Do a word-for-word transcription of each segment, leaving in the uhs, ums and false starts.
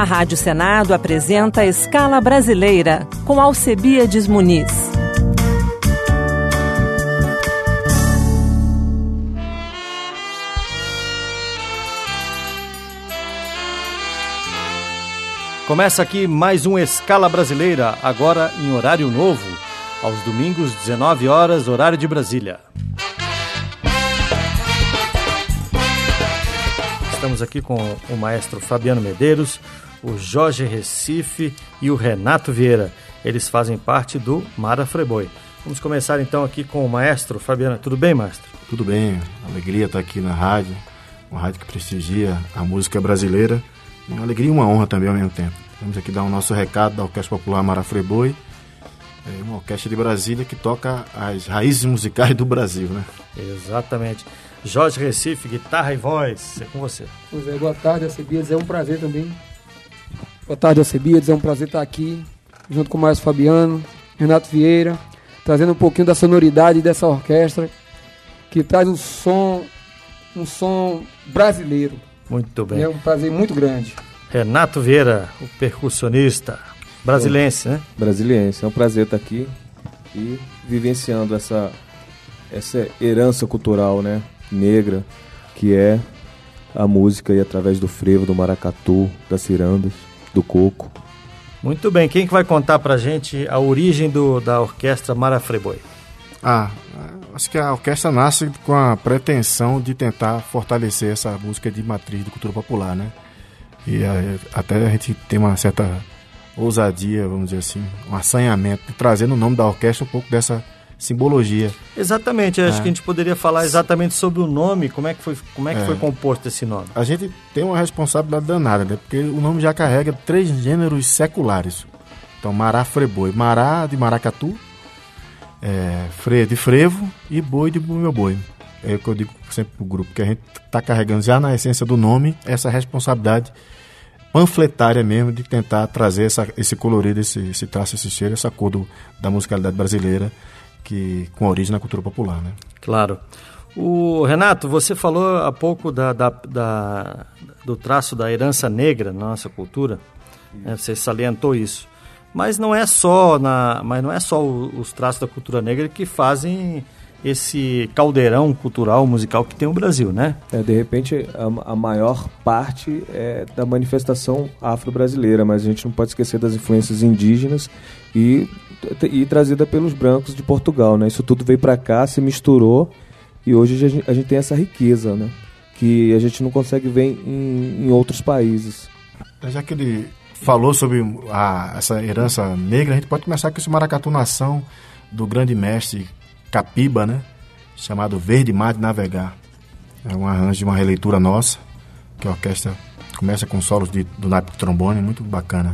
A Rádio Senado apresenta Escala Brasileira, com Alcebiades Muniz. Começa aqui mais um Escala Brasileira, agora em horário novo, aos domingos, dezenove horas, horário de Brasília. Estamos aqui com o maestro Fabiano Medeiros, o Jorge Recife e o Renato Vieira. Eles fazem parte do Mara Friboi. Vamos começar então aqui com o maestro Fabiano. Tudo bem, maestro? Tudo bem, alegria estar aqui na rádio, uma rádio que prestigia a música brasileira. Uma alegria e uma honra também ao mesmo tempo. Vamos aqui dar o nosso recado da Orquestra Popular Mara Friboi, é uma orquestra de Brasília que toca as raízes musicais do Brasil, né? Exatamente. Jorge Recife, guitarra e voz, é com você. Pois é, boa tarde, Alcebiades, é um prazer também. Boa tarde, Alcebiades, é um prazer estar aqui, junto com o maestro Fabiano, Renato Vieira, trazendo um pouquinho da sonoridade dessa orquestra, que traz um som, um som brasileiro. Muito bem. É um prazer muito grande. Renato Vieira, o percussionista brasilense, né? Brasiliense, é um prazer estar aqui e vivenciando essa, essa herança cultural, né, negra, que é a música e através do frevo, do maracatu, das cirandas, do coco. Muito bem, quem que vai contar pra gente a origem do, da orquestra Mara Friboi? Ah, acho que a orquestra nasce com a pretensão de tentar fortalecer essa música de matriz de cultura popular, né? E a, até a gente tem uma certa ousadia, vamos dizer assim, um assanhamento, de trazer no nome da orquestra um pouco dessa simbologia. Exatamente, acho é. que a gente poderia falar exatamente sobre o nome, como é que foi, como é que é. foi composto esse nome. A gente tem uma responsabilidade danada, né? Porque o nome já carrega três gêneros seculares. Então, Mara Friboi, Mará de maracatu, é, Fre de frevo e Boi de meu boi. É o que eu digo sempre pro grupo, que a gente está carregando já na essência do nome essa responsabilidade panfletária mesmo de tentar trazer essa, esse colorido, esse, esse traço, esse cheiro, essa cor do, da musicalidade brasileira, que, com origem na cultura popular, né? Claro. O Renato, você falou há pouco da, da, da, do traço da herança negra na nossa cultura, né? Você salientou isso. Mas não é só, na, mas não é só os traços da cultura negra que fazem esse caldeirão cultural, musical que tem o Brasil, né? É, de repente, a, a maior parte é da manifestação afro-brasileira, mas a gente não pode esquecer das influências indígenas e, e trazida pelos brancos de Portugal, né? Isso tudo veio para cá, se misturou e hoje a gente, a gente tem essa riqueza, né? Que a gente não consegue ver em, em outros países. Já que ele falou sobre a, essa herança negra, a gente pode começar com esse maracatu nação do grande mestre Capiba, né? Chamado Verde Mar de Navegar. É um arranjo de uma releitura nossa, que a orquestra começa com solos de, do naipe de trombone, muito bacana.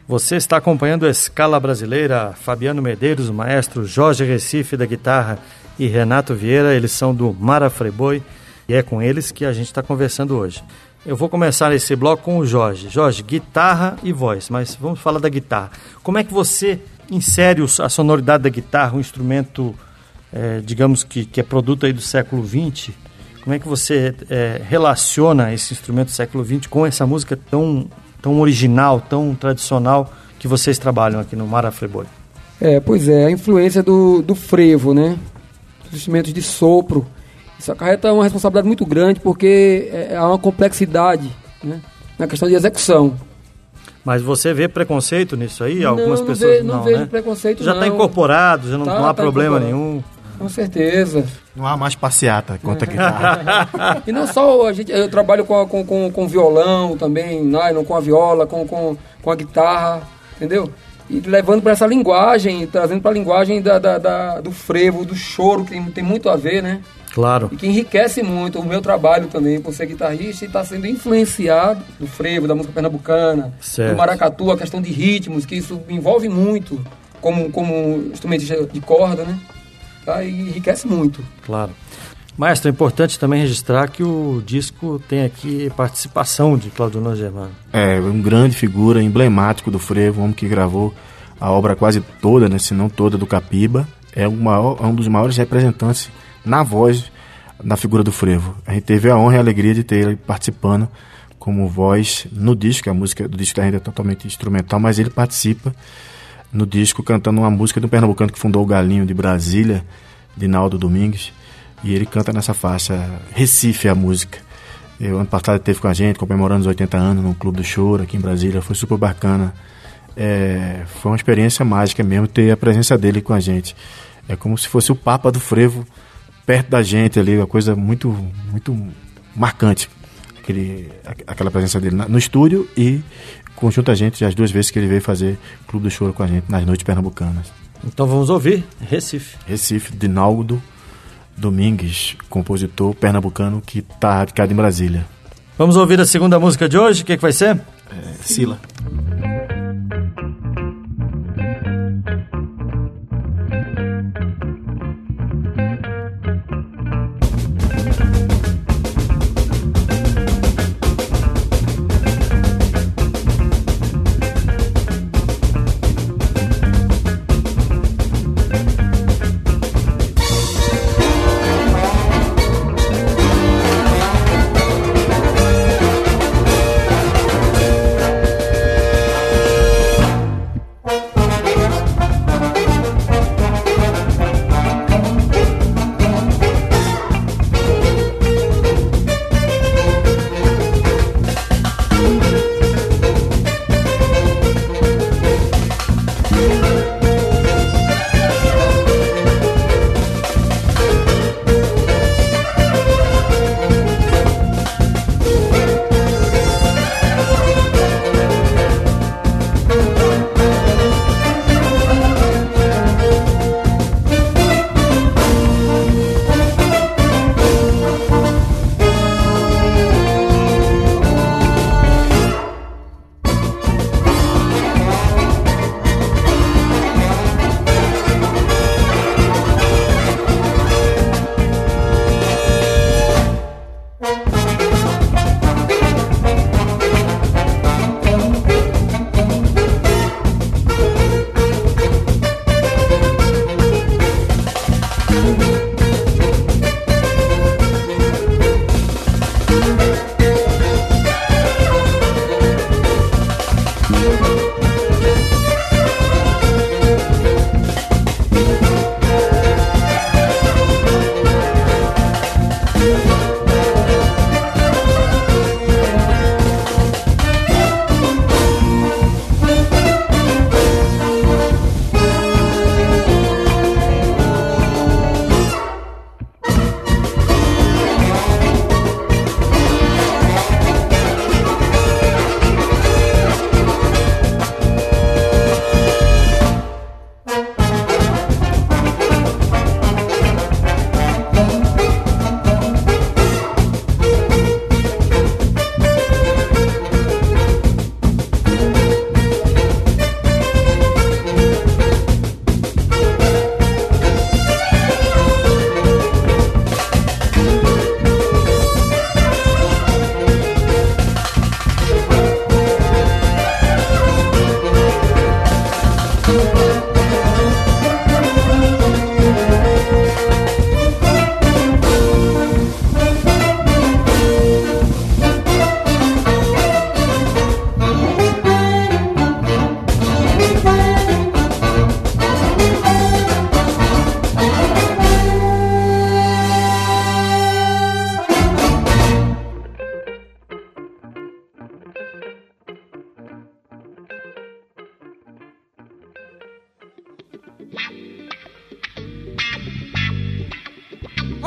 Você está acompanhando a Escala Brasileira. Fabiano Medeiros, o maestro Jorge Recife da guitarra e Renato Vieira, eles são do Mara Friboi e é com eles que a gente está conversando hoje. Eu vou começar esse bloco com o Jorge. Jorge, guitarra e voz, mas vamos falar da guitarra. Como é que você insere a sonoridade da guitarra, um instrumento, é, digamos que, que é produto aí do século vinte? Como é que você é, relaciona esse instrumento do século vinte com essa música tão... tão original, tão tradicional que vocês trabalham aqui no Mara Friboi? É, pois é, a influência do, do frevo, né? Dos instrumentos de sopro. Isso acarreta uma responsabilidade muito grande porque é, há uma complexidade, né, na questão de execução. Mas você vê preconceito nisso aí? Algumas não, pessoas não, ve, não, não vejo né? preconceito, já não. está incorporado, já não, tá, não há tá problema nenhum. Com certeza. Não há mais passeata quanto a guitarra. E não só a gente, eu trabalho com, a, com, com, com violão também, nylon, com a viola, com, com, com a guitarra, entendeu? E levando para essa linguagem, trazendo para a linguagem da, da, da, do frevo, do choro, que tem, tem muito a ver, né? Claro. E que enriquece muito o meu trabalho também, por ser guitarrista, e está sendo influenciado do frevo, da música pernambucana, certo. Do maracatu, a questão de ritmos, que isso me envolve muito como, como instrumentista de corda, né? Tá? E enriquece muito. Claro. Maestro, é importante também registrar que o disco tem aqui participação de Claudionor Germano. É, um grande figura, emblemático do frevo, um homem que gravou a obra quase toda, né, se não toda, do Capiba. É um, maior, é um dos maiores representantes na voz da figura do frevo. A gente teve a honra e a alegria de ter ele participando como voz no disco. A música do disco da gente é totalmente instrumental, mas ele participa no disco cantando uma música de um pernambucano que fundou o Galinho de Brasília, Dinaldo Domingues, e ele canta nessa faixa Recife, a música. Eu, ano passado ele esteve com a gente comemorando os oitenta anos no Clube do Choro aqui em Brasília, foi super bacana. É, foi uma experiência mágica mesmo ter a presença dele com a gente. É como se fosse o Papa do frevo perto da gente ali, uma coisa muito, muito marcante, aquele, aquela presença dele no estúdio e conjunto a gente, as duas vezes que ele veio fazer Clube do Choro com a gente nas noites pernambucanas. Então vamos ouvir Recife. Recife, Dinaldo Domingues, compositor pernambucano que está radicado em Brasília. Vamos ouvir a segunda música de hoje, o que, que vai ser? É, Sila.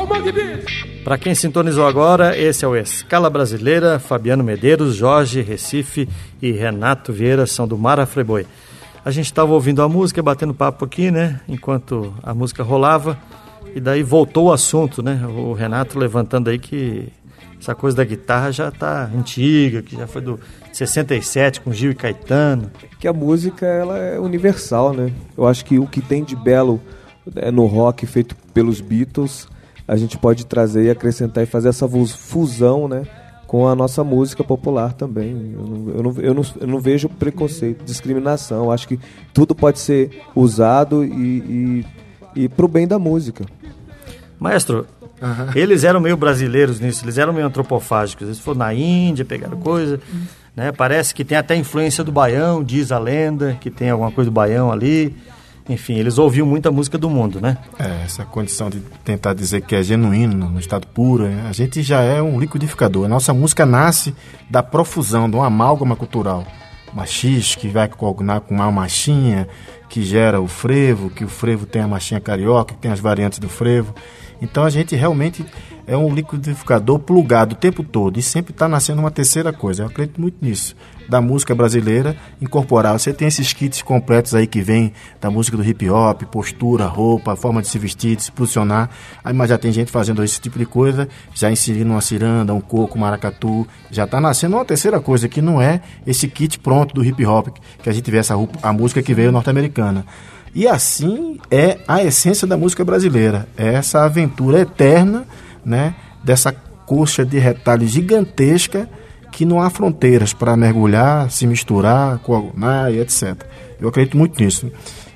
Para quem sintonizou agora, esse é o Escala Brasileira. Fabiano Medeiros, Jorge Recife e Renato Vieira são do Mara Freboy. A gente estava ouvindo a música, batendo papo aqui, né? Enquanto a música rolava. E daí voltou o assunto, né? O Renato levantando aí que essa coisa da guitarra já tá antiga, que já foi do sessenta e sete com Gil e Caetano. Que a música, ela é universal, né? Eu acho que o que tem de belo é, no rock feito pelos Beatles, a gente pode trazer e acrescentar e fazer essa fusão, né, com a nossa música popular também. Eu não, eu não, eu não, eu não vejo preconceito, discriminação. Eu acho que tudo pode ser usado e, e, e pro bem da música. Maestro, uhum. Eles eram meio brasileiros nisso, eles eram meio antropofágicos. Eles foram na Índia, pegaram coisa, né? Parece que tem até influência do baião, diz a lenda, que tem alguma coisa do baião ali. Enfim, eles ouviam muita música do mundo, né? É, essa condição de tentar dizer que é genuíno, no estado puro, né? A gente já é um liquidificador. A nossa música nasce da profusão, de uma amálgama cultural. Machis, que vai coagnar com uma machinha, que gera o frevo, que o frevo tem a machinha carioca, que tem as variantes do frevo. Então a gente realmente é um liquidificador plugado o tempo todo e sempre está nascendo uma terceira coisa. Eu acredito muito nisso, da música brasileira incorporar. Você tem esses kits completos aí que vem da música do hip hop, postura, roupa, forma de se vestir, de se posicionar. Aí, mas já tem gente fazendo esse tipo de coisa, já inserindo uma ciranda, um coco, maracatu. Já está nascendo uma terceira coisa que não é esse kit pronto do hip hop, que a gente vê essa a música que veio norte-americana. E assim é a essência da música brasileira, é essa aventura eterna, né, dessa coxa de retalhos gigantesca que não há fronteiras para mergulhar, se misturar, coagular e etcétera. Eu acredito muito nisso.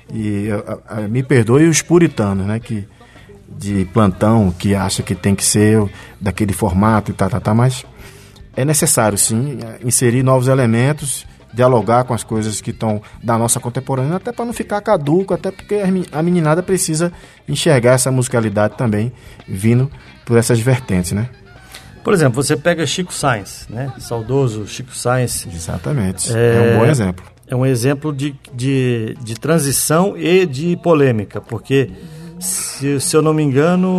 E a, a, me perdoe os puritanos, né, que, de plantão, que acha que tem que ser daquele formato e tá, tá, tá, mas é necessário, sim, inserir novos elementos, dialogar com as coisas que estão da nossa contemporânea, até para não ficar caduco, até porque a meninada precisa enxergar essa musicalidade também, vindo por essas vertentes, né? Por exemplo, você pega Chico Science, né? Saudoso Chico Science. Exatamente, é, é um bom exemplo. É um exemplo de, de, de transição e de polêmica, porque, se, se eu não me engano,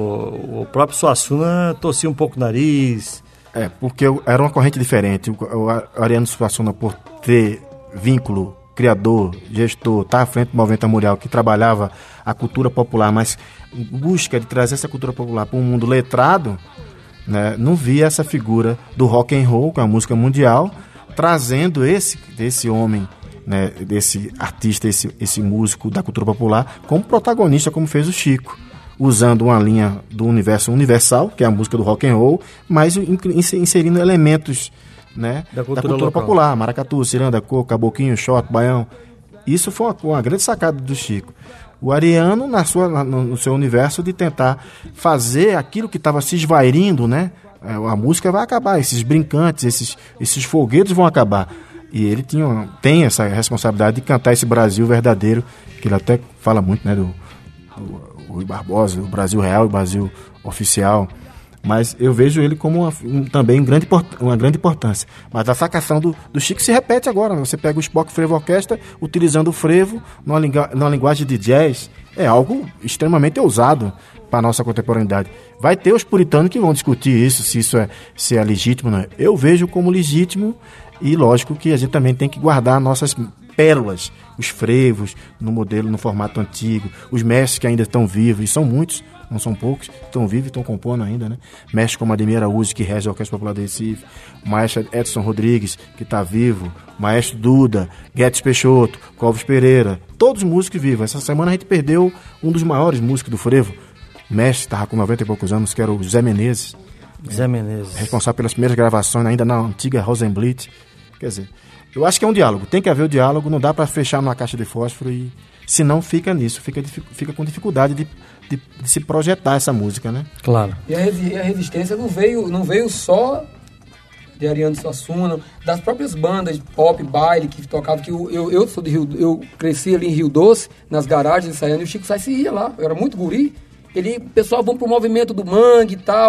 o próprio Suassuna torcia um pouco o nariz. É, porque era uma corrente diferente. O Ariano Suassuna, por ter vínculo, criador, gestor, tá à frente do movimento mundial, que trabalhava a cultura popular, mas em busca de trazer essa cultura popular para um mundo letrado, né, não via essa figura do rock and roll, com a música mundial, trazendo esse, esse homem, né, desse artista, esse, esse músico da cultura popular, como protagonista, como fez o Chico, usando uma linha do universo universal, que é a música do rock and roll, mas inserindo elementos, né, da cultura, da cultura popular, maracatu, ciranda, coco, caboquinho, shot, baião. Isso foi uma, uma grande sacada do Chico. O Ariano, na sua, no, no seu universo, de tentar fazer aquilo que estava se esvairindo, né? A música vai acabar, esses brincantes, esses, esses foguetes vão acabar. E ele tinha, tem essa responsabilidade de cantar esse Brasil verdadeiro, que ele até fala muito, né, do, do Rui Barbosa, o Brasil real, o Brasil oficial, mas eu vejo ele como uma, um, também um grande, uma grande importância. Mas a sacação do, do Chico se repete agora, né? Você pega o Spock Frevo Orquestra utilizando o frevo numa, lingu, numa linguagem de jazz, é algo extremamente ousado para a nossa contemporaneidade. Vai ter os puritanos que vão discutir isso, se isso é, se é legítimo, não é? Eu vejo como legítimo e lógico que a gente também tem que guardar nossas pérolas, os frevos no modelo, no formato antigo, os mestres que ainda estão vivos, e são muitos, não são poucos, estão vivos e estão compondo ainda, né? Mestres como Ademir Araújo, que rege a Orquestra Popular do Recife, o maestro Edson Rodrigues, que está vivo, o maestro Duda, Guedes Peixoto, Clóvis Pereira, todos músicos vivos. Essa semana a gente perdeu um dos maiores músicos do frevo, o mestre, estava com noventa e poucos anos, que era o Zé Menezes. Zé Menezes. Responsável pelas primeiras gravações, ainda na antiga Rosenblit. Quer dizer, eu acho que é um diálogo, tem que haver o diálogo, não dá para fechar numa caixa de fósforo, e senão fica nisso, fica, fica com dificuldade de, de, de se projetar essa música, né? Claro. E a, a resistência não veio, não veio só de Ariano Suassuna, das próprias bandas de pop, baile que tocavam, que eu, eu, eu sou de Rio, eu cresci ali em Rio Doce, nas garagens ensaiando, e o Chico Sainz ia lá, eu era muito guri, ele, o pessoal vão pro movimento do mangue e tal,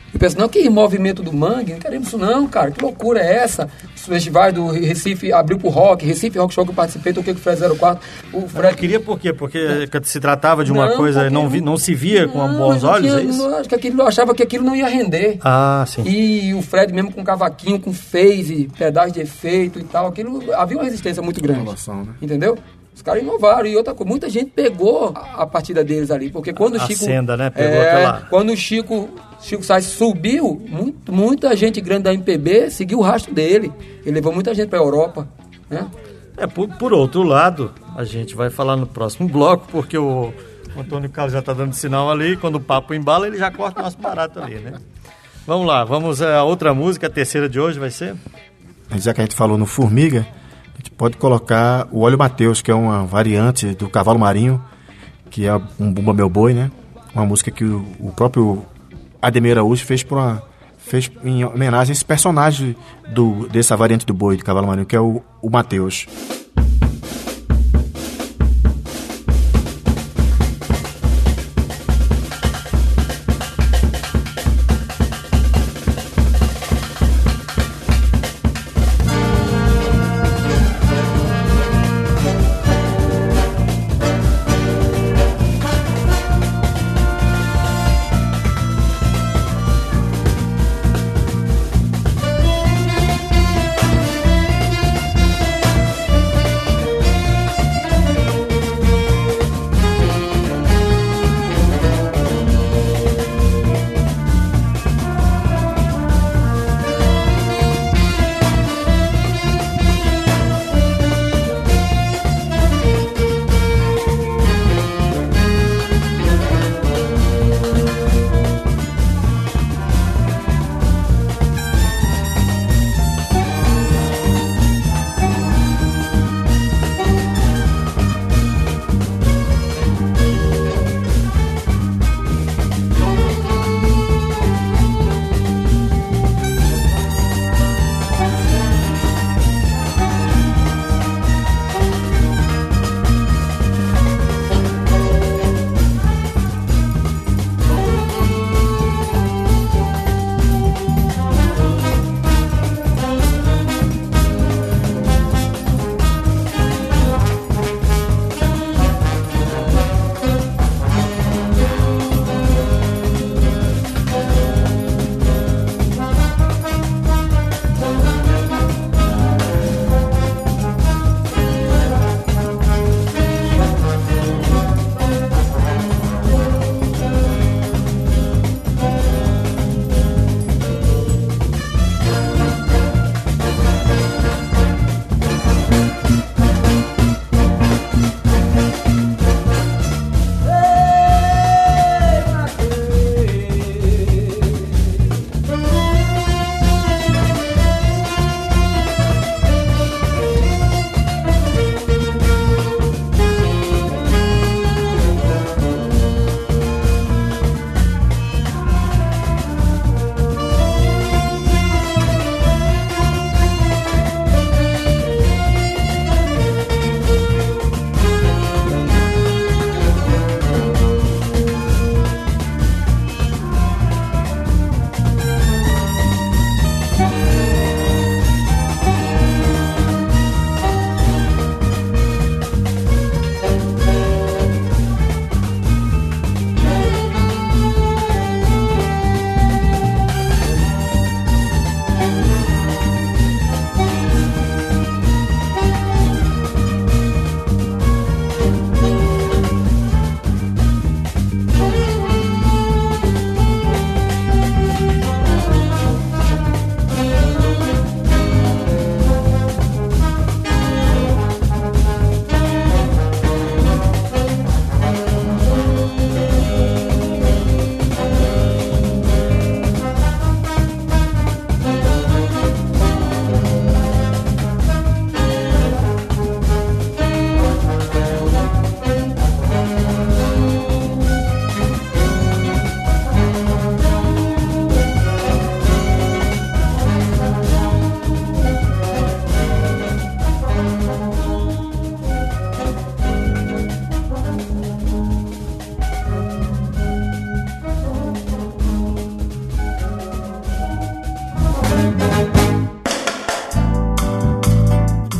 Eu penso, não, que movimento do mangue, não queremos isso não, cara, que loucura é essa? Os festivais do Recife abriu pro rock, Recife Rock Show que eu participei, toquei com o Fred zero quatro. O Fred... Eu queria por quê? Porque é. se tratava de uma não, coisa, não, vi, não se via com não, bons olhos, tinha, é isso? Não, acho que aquilo, eu achava que aquilo não ia render. Ah, sim. E o Fred mesmo com cavaquinho, com phase, pedaço de efeito e tal, aquilo, havia uma resistência muito grande. Inovação, né? Entendeu? Os caras inovaram. E outra coisa, muita gente pegou a, a partida deles ali, porque quando a o Chico... A senda, né? Pegou é, aquela... Quando o Chico, Chico Sainz subiu, muito, muita gente grande da M P B seguiu o rastro dele. Ele levou muita gente pra Europa, né? É, por, por outro lado, a gente vai falar no próximo bloco, porque o, o Antônio Carlos já tá dando sinal ali, quando o papo embala, ele já corta o nosso barato ali, né? Vamos lá, vamos a outra música, a terceira de hoje vai ser? Já que a gente falou no Formiga, a gente pode colocar o Óleo Mateus, que é uma variante do Cavalo Marinho, que é um Bumba Meu Boi, né? Uma música que o, o próprio Ademir Araújo fez, por uma, fez em homenagem a esse personagem do, dessa variante do boi, do Cavalo Marinho, que é o, o Mateus.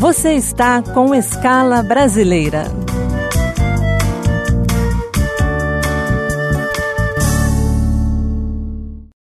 Você está com Escala Brasileira.